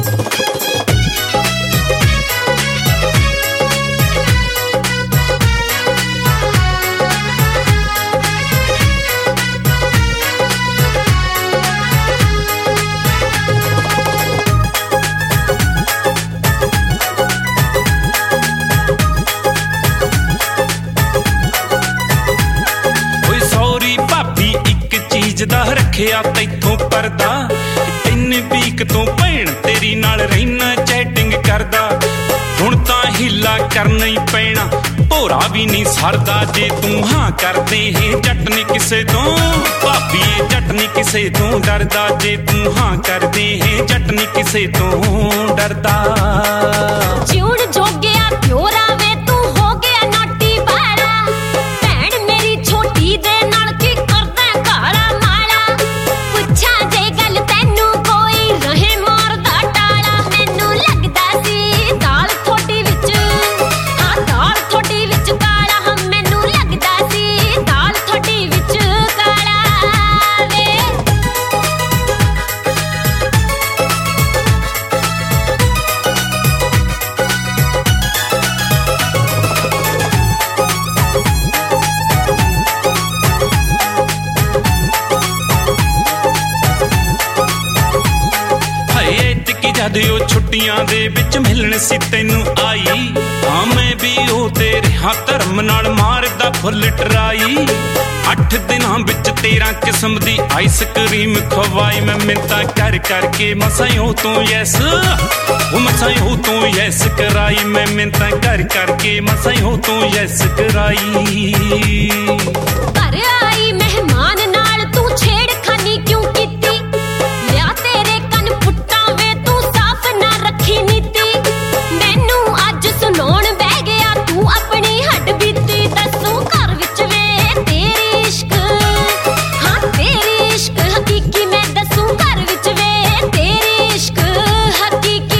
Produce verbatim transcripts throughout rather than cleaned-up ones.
ਦਾ ਰੱਖਿਆ ਤੈਥੋਂ ਪਰਦਾ ਤਿੰਨ ਵੀਕ ਤੋਂ ਭੈਣ ਤੇਰੀ ਨਾਲ ਰਹਿਣਾ ਚੈਟਿੰਗ ਕਰਦਾ ਹੁਣ ਤਾਂ ਹੀਲਾ ਕਰਨਾ ਹੀ ਪੈਣਾ ਭੋਰਾ ਵੀ ਨਹੀਂ ਸਰਦਾ ਜੇ ਤੂੰ ਹਾਂ ਕਰਦੇ ਹੈ ਜੱਟ ਨੀ ਕਿਸੇ ਤੋਂ ਭਾਬੀ ਜੱਟ ਨੀ ਕਿਸੇ ਤੋਂ ਡਰਦਾ ਜੇ ਤੂੰ ਹਾਂ ਕਰਦੇ ਹੈ ਜੱਟ ਨੀ ਕਿਸੇ ਤੋਂ ਡਰਦਾ ਜਿਉਣ ਜੋਗਿਆ ਪਿਓਰਾ ਵੇ ਤੂੰ ਹੋ ਗਿਆ ਨਾਟੀ ਬਾਰਾ ਭੈਣ ਮੇਰੀ ਛੋਟੀ ਦੇ ਨਾਲ ਕੀ ਕਰਦਾ ਘਰ ਜਦ ਉਹ ਛੁੱਟੀਆਂ ਦੇ ਵਿੱਚ ਮਿਲਣ ਸੀ ਤੈਨੂੰ ਆਈ ਹਾਂ ਮੈਂ ਵੀ ਉਹ ਤੇਰੇ ਹਾਂ ਧਰਮ ਨਾਲ ਮਾਰਦਾ ਫੁੱਲ ਟਰਾਈ ਅੱਠ ਦਿਨਾਂ ਵਿੱਚ ਤੇਰਾਂ ਕਿਸਮ ਦੀ ਆਈਸ ਕਰੀਮ ਖਵਾਈ ਮੈਂ ਮਿੰਤਾ ਕਰ ਕਰਕੇ ਮਸਾਂ ਉਹ ਤੋਂ ਯੈਸ ਉਹ ਮਸਾਂ ਉਹ ਤੋਂ ਯੈਸ ਕਰਾਈ ਮੈਂ ਮਿੰਤਾ ਕਰ ਕਰਕੇ ਮਸਾਂ ਉਹ ਤੋਂ ਯੈਸ ਕਰਾਈ ਘਰ ਆਈ ਮਹਿਮਾਨ ਨਾਲ ਤੂੰ ਛੇੜਖਾਨੀ ਕਿਉਂ ਕੀਤੀ ਲਿਆ ਤੇਰੇ ਕੰਨ ਪੁੱਟਾਂ ਵੇ ਤੂੰ ਸਾਫ਼ ਨਾ ਰੱਖੀ ਨੀਤੀ ਮੈਨੂੰ ਅੱਜ ਸੁਣਾਉਣ ਬਹਿ ਗਿਆ ਤੂੰ ਆਪਣੀ ਹੱਡ ਬੀਤੀ ਦੱਸੂ ਘਰ ਵਿੱਚ ਵੇ ਤੇਰੀ ਇਸ਼ਕ ਹਾਂ ਤੇਰੀ ਇਸ਼ਕ ਹਕੀਕੀ ਮੈਂ ਦੱਸੂ ਘਰ ਵਿੱਚ ਵੇ ਤੇਰੀ ਇਸ਼ਕ ਹਕੀਕੀ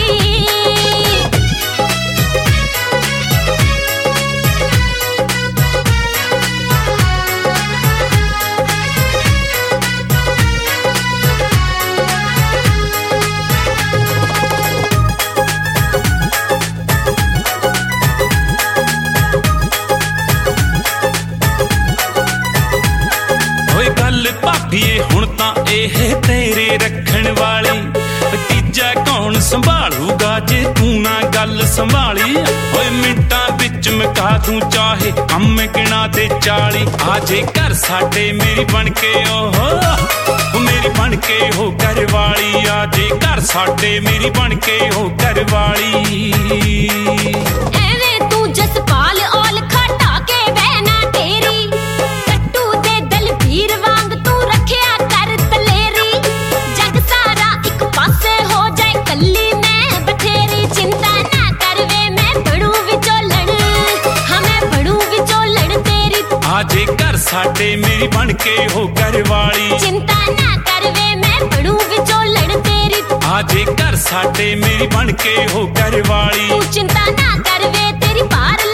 ਭਾਬੀਏ ਹੁਣ ਤਾਂ ਇਹ ਤੇਰੇ ਰੱਖਣ ਵਾਲੀ ਤੀਜਾ ਕੌਣ ਸੰਭਾਲੂਗਾ ਜੇ ਤੂੰ ਨਾ ਗੱਲ ਸੰਭਾਲੀ ਓਏ ਮਿੰਟਾਂ ਵਿੱਚ ਮੁਕਾ ਦੂੰ ਚਾਹੇ ਕੰਮ ਗਿਣਾ ਦੇ ਚਾਲੀ ਆ ਜੇ ਘਰ ਸਾਡੇ ਮੇਰੀ ਬਣ ਕੇ ਓਹ ਮੇਰੀ ਬਣ ਕੇ ਹੋ ਘਰ ਵਾਲੀ ਆ ਜੇ ਘਰ ਸਾਡੇ ਮੇਰੀ ਬਣ ਕੇ ਹੋ ਘਰ ਵਾਲੀ ਐਵੇਂ ਤੂੰ ਜਸਪਾਲ ਔਲ ਖਟਾ ਕੇ ਬਹਿਣਾ ਤੇਰੀ ਕੱਟੂ ਦੇ ਦਲਬੀਰ ਵਾਂਗ ਤੂੰ ਰੱਖਿਆ ਕਰ ਤਲੇਰੀ ਜੱਗ ਸਾਰਾ ਇੱਕ ਪਾਸੇ ਹੋ ਜਾਏ ਕੱਲੀ ਮੈਂ ਬਥੇਰੀ ਚਿੰਤਾ ਨਾ ਕਰ ਵੇ ਮੈਂ ਬਣੂ ਵਿਚੋਲਣ ਹਾਂ ਮੈਂ ਬਣੂ ਵਿਚੋਲਣ ਤੇਰੀ ਆ ਜੇ ਘਰ ਸਾਡੇ ਮੇਰੀ ਬਣ ਕੇ ਹੋ ਘਰ ਵਾਲੀ ਚਿੰਤਾ ਨਾ ਕਰ ਵੇ ਮੈਂ ਬਣੂ ਵਿਚੋਲਣ ਤੇਰੀ ਆ ਜੇ ਘਰ ਸਾਡੇ ਮੇਰੀ ਬਣ ਕੇ ਹੋ ਘਰ ਵਾਲੀ ਤੂੰ ਚਿੰਤਾ ਨਾ ਕਰ ਵੇ ਤੇਰੀ ਪਾਰ